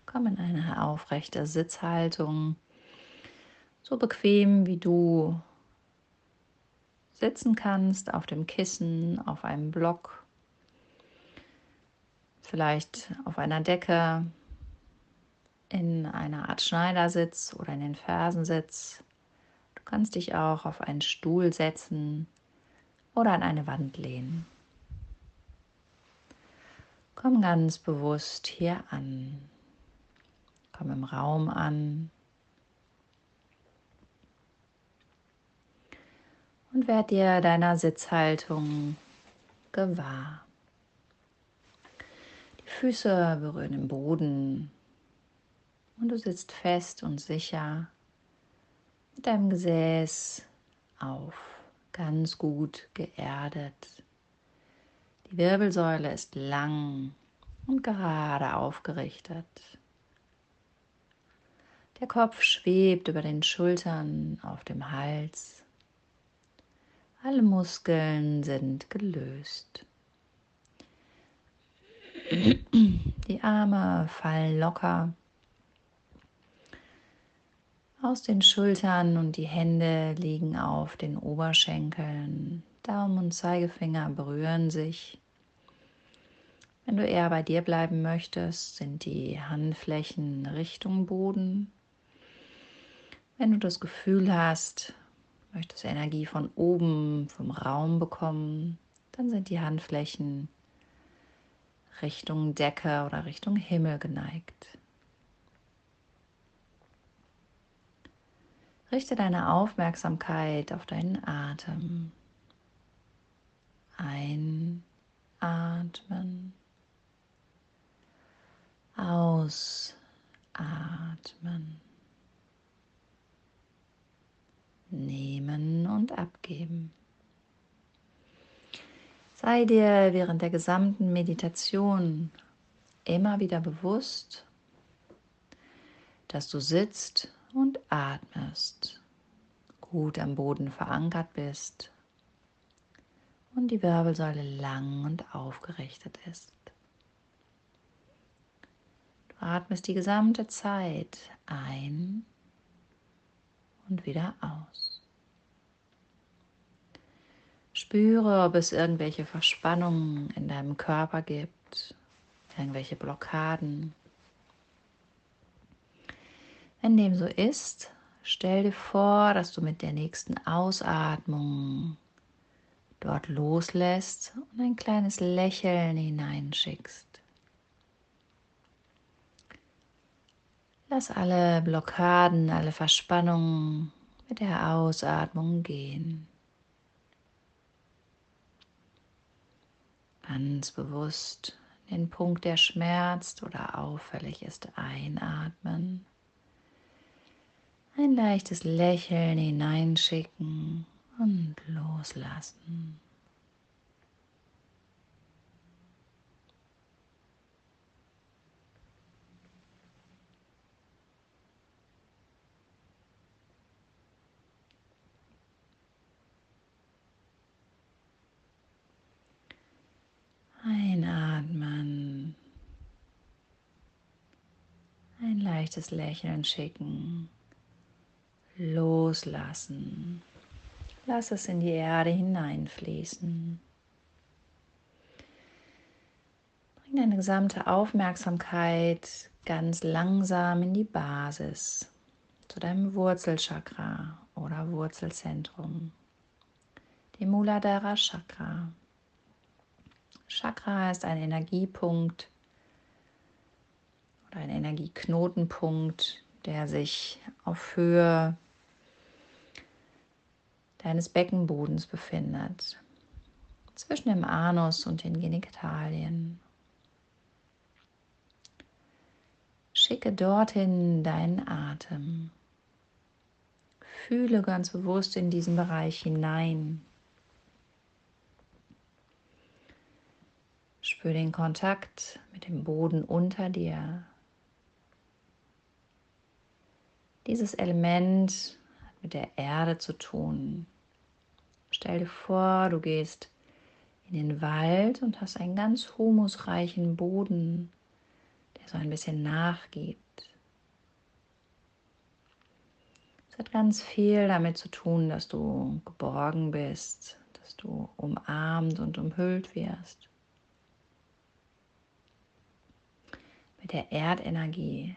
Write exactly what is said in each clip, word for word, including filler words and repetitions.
Komm in eine aufrechte Sitzhaltung, so bequem wie du sitzen kannst, auf dem Kissen, auf einem Block, vielleicht auf einer Decke, in einer Art Schneidersitz oder in den Fersensitz. Du kannst dich auch auf einen Stuhl setzen oder an eine Wand lehnen. Komm ganz bewusst hier an. Komm im Raum an und werd dir deiner Sitzhaltung gewahr. Die Füße berühren den Boden und du sitzt fest und sicher mit deinem Gesäß auf, ganz gut geerdet. Die Wirbelsäule ist lang und gerade aufgerichtet. Der Kopf schwebt über den Schultern auf dem Hals. Alle Muskeln sind gelöst. Die Arme fallen locker aus den Schultern und die Hände liegen auf den Oberschenkeln. Daumen und Zeigefinger berühren sich. Wenn du eher bei dir bleiben möchtest, sind die Handflächen Richtung Boden. Wenn du das Gefühl hast, möchtest Energie von oben, vom Raum bekommen, dann sind die Handflächen Richtung Decke oder Richtung Himmel geneigt. Richte deine Aufmerksamkeit auf deinen Atem. Einatmen. Ausatmen. Nehmen und abgeben. Sei dir während der gesamten Meditation immer wieder bewusst, dass du sitzt und atmest, gut am Boden verankert bist und die Wirbelsäule lang und aufgerichtet ist. Du atmest die gesamte Zeit ein und wieder aus. Spüre, ob es irgendwelche Verspannungen in deinem Körper gibt, irgendwelche Blockaden. Wenn dem so ist, stell dir vor, dass du mit der nächsten Ausatmung dort loslässt und ein kleines Lächeln hineinschickst. Lass alle Blockaden, alle Verspannungen mit der Ausatmung gehen. Ganz bewusst den Punkt, der schmerzt oder auffällig ist, einatmen. Ein leichtes Lächeln hineinschicken und loslassen. Einatmen. Ein leichtes Lächeln schicken. Loslassen. Lass es in die Erde hineinfließen. Bring deine gesamte Aufmerksamkeit ganz langsam in die Basis, zu deinem Wurzelchakra oder Wurzelzentrum, dem Muladhara Chakra. Chakra ist ein Energiepunkt oder ein Energieknotenpunkt, der sich auf Höhe deines Beckenbodens befindet, zwischen dem Anus und den Genitalien. Schicke dorthin deinen Atem. Fühle ganz bewusst in diesen Bereich hinein. Spür den Kontakt mit dem Boden unter dir. Dieses Element hat mit der Erde zu tun. Stell dir vor, du gehst in den Wald und hast einen ganz humusreichen Boden, der so ein bisschen nachgibt. Es hat ganz viel damit zu tun, dass du geborgen bist, dass du umarmt und umhüllt wirst. Mit der Erdenergie.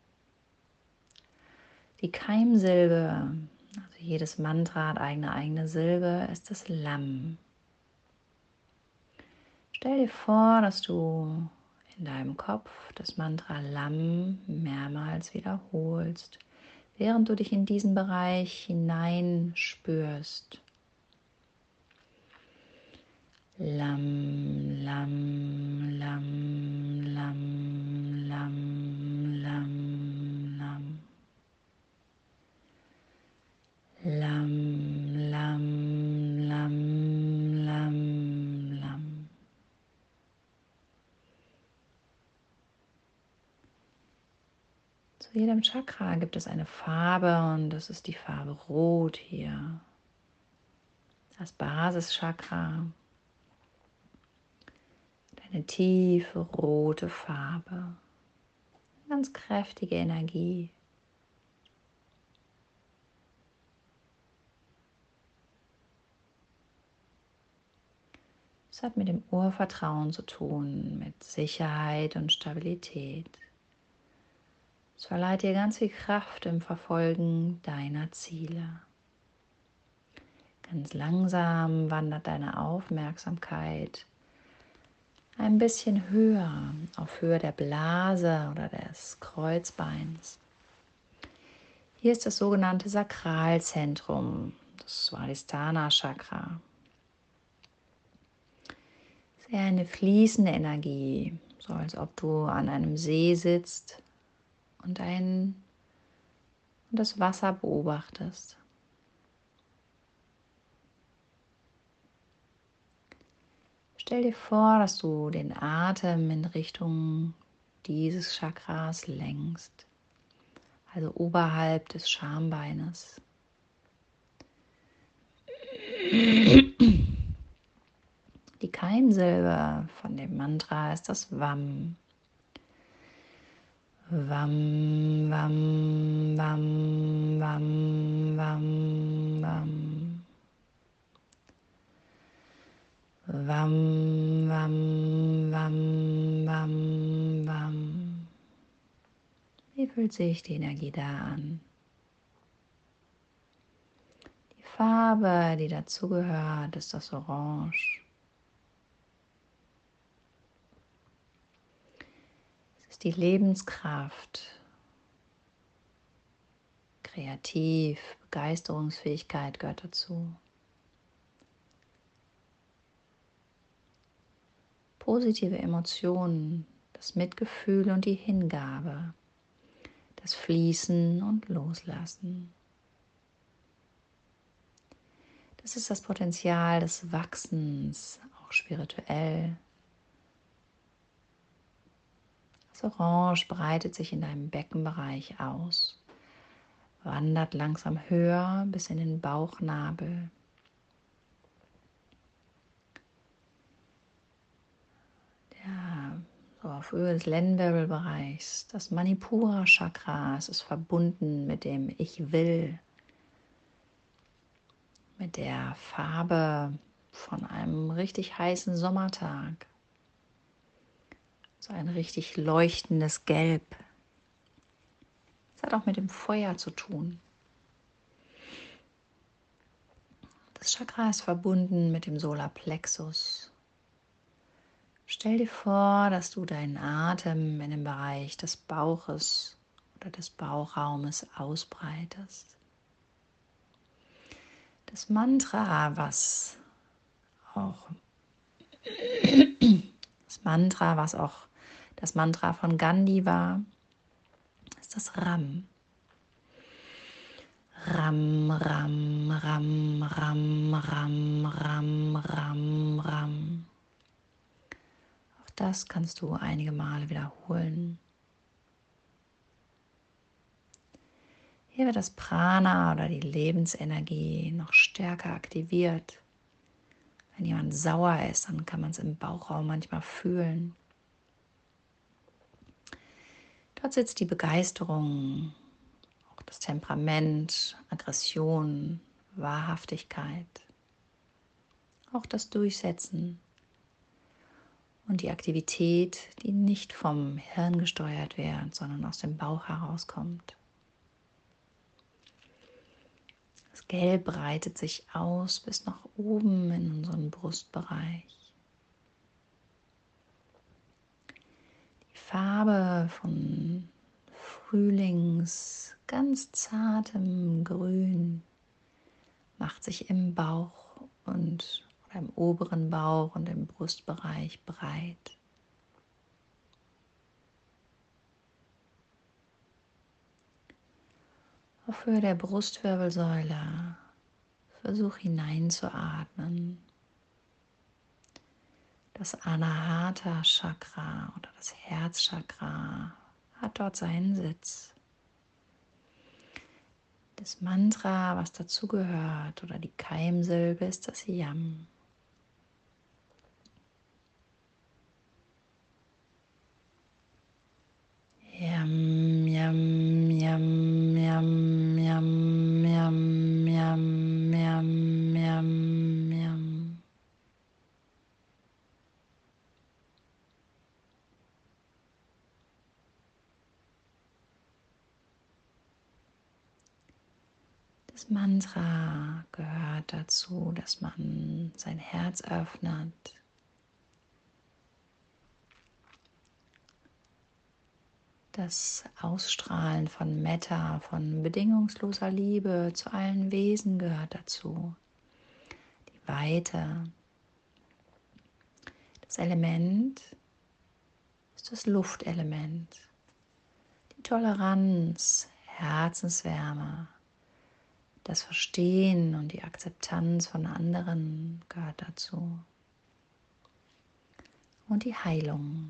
Die Keimsilbe, also jedes Mantra hat eine eigene Silbe, ist das Lam. Stell dir vor, dass du in deinem Kopf das Mantra Lam mehrmals wiederholst, während du dich in diesen Bereich hineinspürst. Lam, Lam, Lam, Lam, Lam, Lam, Lam. Lam, Lam, Lam, Lam, Lam. Zu jedem Chakra gibt es eine Farbe und das ist die Farbe Rot hier. Das Basischakra. Eine tiefe rote Farbe. Ganz kräftige Energie. Es hat mit dem Urvertrauen zu tun, mit Sicherheit und Stabilität. Es verleiht dir ganz viel Kraft im Verfolgen deiner Ziele. Ganz langsam wandert deine Aufmerksamkeit ein bisschen höher, auf Höhe der Blase oder des Kreuzbeins. Hier ist das sogenannte Sakralzentrum, das Svadhisthana Chakra. Sehr eine fließende Energie, so als ob du an einem See sitzt und, ein, und das Wasser beobachtest. Stell dir vor, dass du den Atem in Richtung dieses Chakras lenkst, also oberhalb des Schambeines. Die Keimsilbe von dem Mantra ist das Vam. Vam, Vam, Vam, Vam, Vam, Vam. Vam, Vam, Vam, Vam, Vam. Wie fühlt sich die Energie da an? Die Farbe, die dazugehört, ist das Orange. Es ist die Lebenskraft, kreativ, Begeisterungsfähigkeit gehört dazu. Positive Emotionen, das Mitgefühl und die Hingabe, das Fließen und Loslassen. Das ist das Potenzial des Wachsens, auch spirituell. Das Orange breitet sich in deinem Beckenbereich aus, wandert langsam höher bis in den Bauchnabel. Ja, so auf Höhe des Lendenwirbelbereichs, das Manipura Chakra, es ist verbunden mit dem Ich Will, mit der Farbe von einem richtig heißen Sommertag. So ein richtig leuchtendes Gelb. Es hat auch mit dem Feuer zu tun. Das Chakra ist verbunden mit dem Solarplexus. Stell dir vor, dass du deinen Atem in dem Bereich des Bauches oder des Bauchraumes ausbreitest. Das Mantra, was auch das Mantra, was auch das Mantra von Gandhi war, ist das Ram. Ram, Ram, Ram, Ram, Ram, Ram, Ram, Ram. Auch das kannst du einige Male wiederholen. Hier wird das Prana oder die Lebensenergie noch stärker aktiviert. Wenn jemand sauer ist, dann kann man es im Bauchraum manchmal fühlen. Dort sitzt die Begeisterung, auch das Temperament, Aggression, Wahrhaftigkeit, auch das Durchsetzen und die Aktivität, die nicht vom Hirn gesteuert wird, sondern aus dem Bauch herauskommt. Das Gelb breitet sich aus bis nach oben in unseren Brustbereich. Die Farbe von Frühlings ganz zartem Grün macht sich im Bauch und oder im oberen Bauch und im Brustbereich breit. Auf Höhe der Brustwirbelsäule versuch hineinzuatmen. Das Anahata Chakra oder das Herzchakra hat dort seinen Sitz. Das Mantra, was dazugehört, oder die Keimsilbe ist das Yam. Yam, yam, yam, yam, yam, yam, yam, yam, yam, yam. Das Mantra gehört dazu, dass man sein Herz öffnet, das Ausstrahlen von Metta, von bedingungsloser Liebe zu allen Wesen gehört dazu. Die Weite. Das Element ist das Luftelement. Die Toleranz, Herzenswärme, das Verstehen und die Akzeptanz von anderen gehört dazu. Und die Heilung.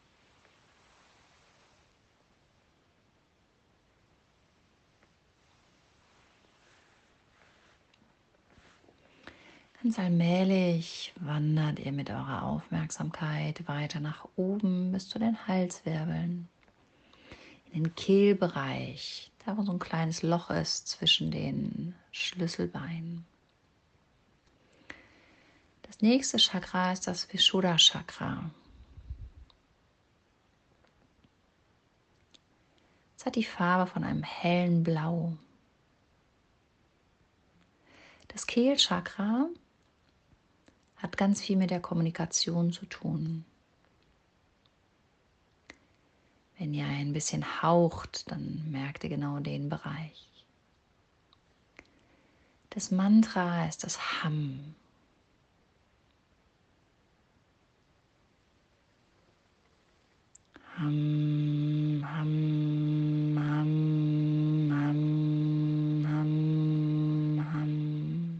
Ganz allmählich wandert ihr mit eurer Aufmerksamkeit weiter nach oben bis zu den Halswirbeln, in den Kehlbereich, da wo so ein kleines Loch ist zwischen den Schlüsselbeinen. Das nächste Chakra ist das Vishuddha Chakra. Es hat die Farbe von einem hellen Blau. Das Kehlchakra hat ganz viel mit der Kommunikation zu tun. Wenn ihr ein bisschen haucht, dann merkt ihr genau den Bereich. Das Mantra ist das Ham. Ham, ham, ham, ham, ham, ham.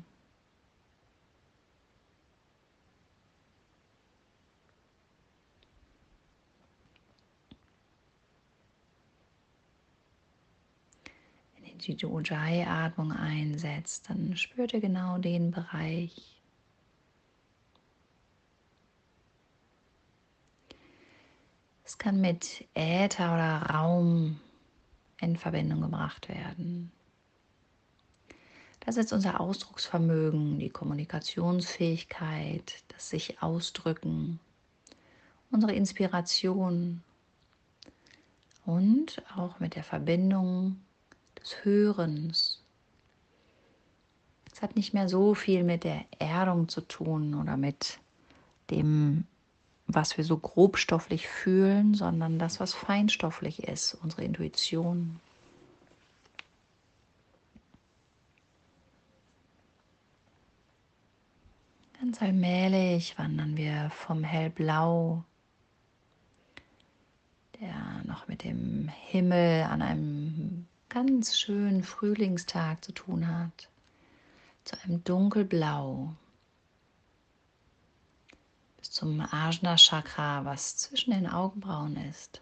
Wenn ihr die Ujjayi-Atmung einsetzt, dann spürt ihr genau den Bereich. Es kann mit Äther oder Raum in Verbindung gebracht werden. Das ist unser Ausdrucksvermögen, die Kommunikationsfähigkeit, das sich ausdrücken, unsere Inspiration und auch mit der Verbindung des Hörens. Es hat nicht mehr so viel mit der Erdung zu tun oder mit dem, was wir so grobstofflich fühlen, sondern das, was feinstofflich ist, unsere Intuition. Ganz allmählich wandern wir vom Hellblau, der noch mit dem Himmel an einem ganz schönen Frühlingstag zu tun hat, zu einem Dunkelblau, bis zum Ajna Chakra, was zwischen den Augenbrauen ist.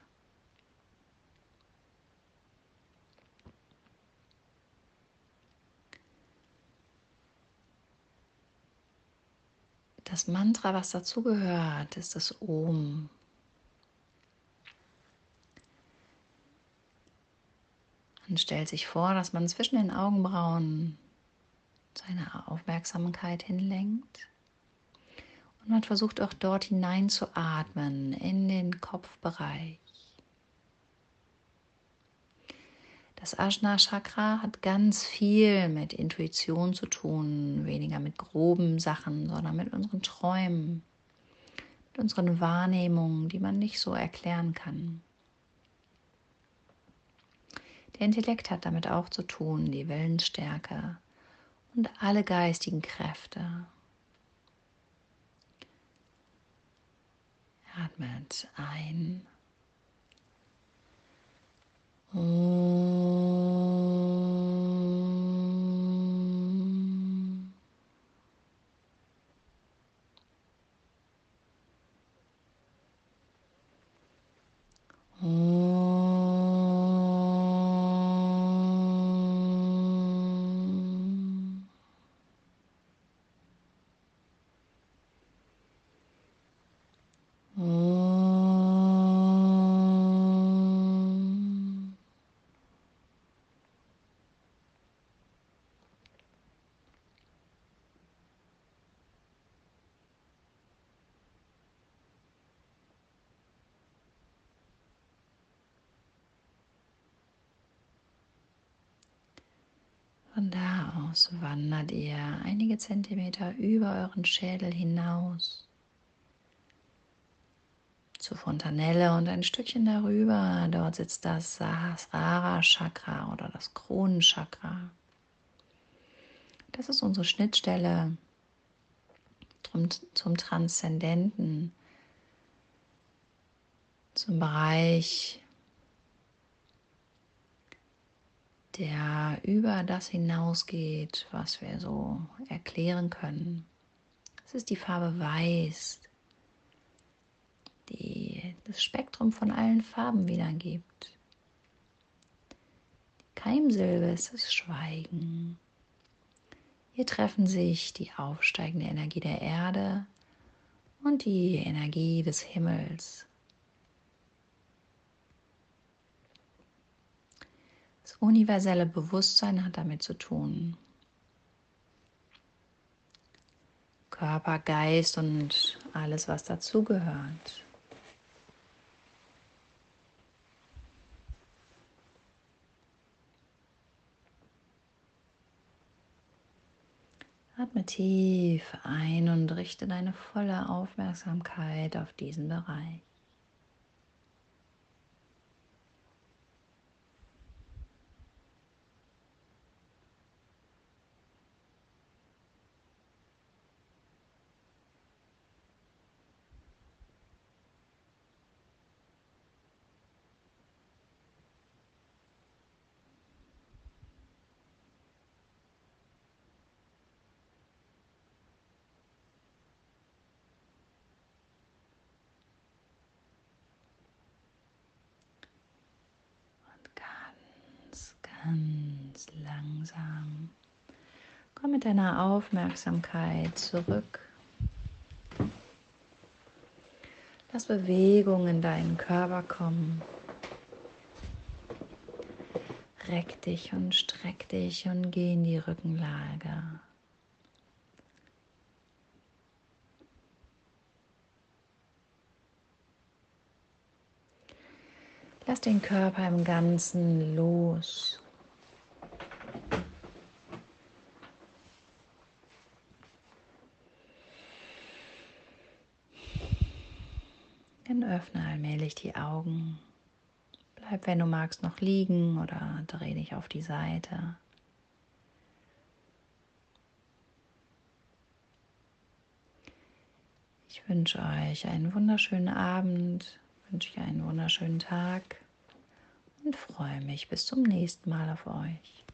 Das Mantra, was dazugehört, ist das Om. Man stellt sich vor, dass man zwischen den Augenbrauen seine Aufmerksamkeit hinlenkt. Und man versucht auch dort hinein zu atmen, in den Kopfbereich. Das Ajna Chakra hat ganz viel mit Intuition zu tun, weniger mit groben Sachen, sondern mit unseren Träumen, mit unseren Wahrnehmungen, die man nicht so erklären kann. Der Intellekt hat damit auch zu tun, die Willensstärke und alle geistigen Kräfte. Atmet ein. Von da aus wandert ihr einige Zentimeter über euren Schädel hinaus zur Fontanelle und ein Stückchen darüber. Dort sitzt das Sahasrara Chakra oder das Kronenchakra. Das ist unsere Schnittstelle zum, zum Transzendenten, zum Bereich, der über das hinausgeht, was wir so erklären können. Das ist die Farbe Weiß, die das Spektrum von allen Farben wiedergibt. Die Keimsilbe ist das Schweigen. Hier treffen sich die aufsteigende Energie der Erde und die Energie des Himmels. Das universelle Bewusstsein hat damit zu tun. Körper, Geist und alles, was dazugehört. Atme tief ein und richte deine volle Aufmerksamkeit auf diesen Bereich. Ganz, ganz langsam. Komm mit deiner Aufmerksamkeit zurück. Lass Bewegung in deinen Körper kommen. Reck dich und streck dich und geh in die Rückenlage. Lass den Körper im Ganzen los. Dann öffne allmählich die Augen. Bleib, wenn du magst, noch liegen oder dreh dich auf die Seite. Ich wünsche euch einen wunderschönen Abend, wünsche euch einen wunderschönen Tag und freue mich bis zum nächsten Mal auf euch.